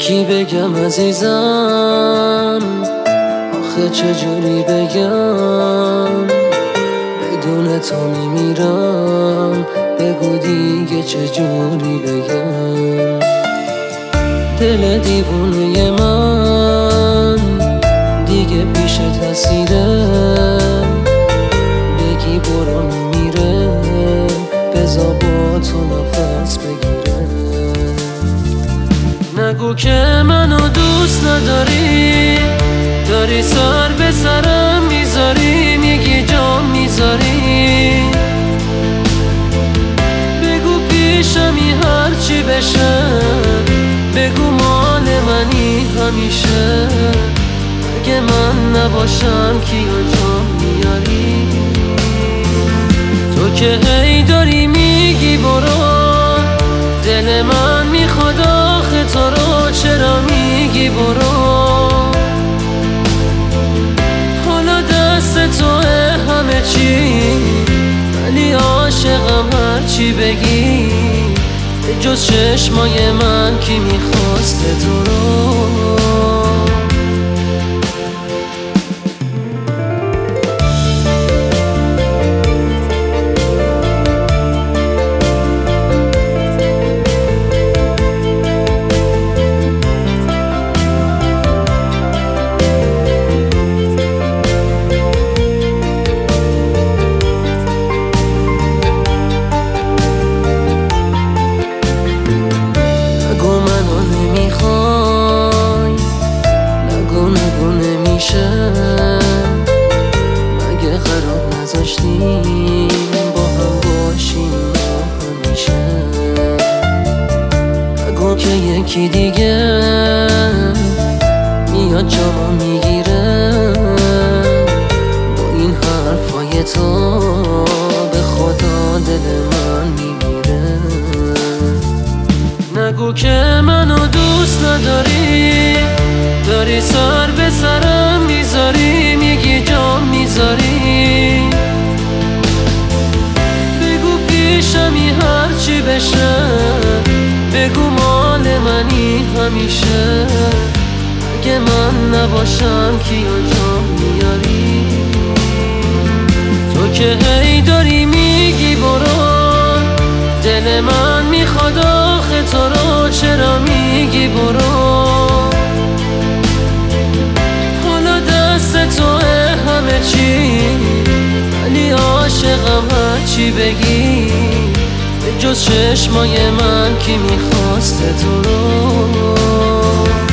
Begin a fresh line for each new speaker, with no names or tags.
کی بگم عزیزم، آخه چجوری بگم، بدون تو میمیرم، بگو دیگه چجوری بگم. دل دیوونه من دیگه پیش تاثیره، بگی برو میمیره، بذار با تو نفس بگیره. نگو که منو دوست نداری، داری سر به سرم میذاری، میگی جام میذاری، بگو پیشمی هرچی بشه، بگو مال منی همیشه. اگه من نباشم کیو جام میاری؟ تو که هی داری میگی برو، دل من میخواد آخه تو رو، چرا میگی برو؟ حالا دست توه همه چی، ولی عاشقم هرچی بگی، جز چشمای من کی میخواسته تو رو؟ مگه قرار نذاشتیم با هم باشیم همیشه؟ نگو که یکی دیگه میاد جامو میگیره، با این حرفای تو به خدا دل من میمیره. نگو که منو دوست نداری، داری سر به سرم میذاری، میگی جام میذاری، بگو پیشمی هرچی بشه، بگو مال منی همیشه. اگه من نباشم کیو جام میاری؟ تو که هی داری میگی برو، دل من میخواد آخه تو رو، چرا میگی برو؟ توه همه چی، ولی عاشقم هرچی بگی، جز چشمای من کی میخواسته تو رو؟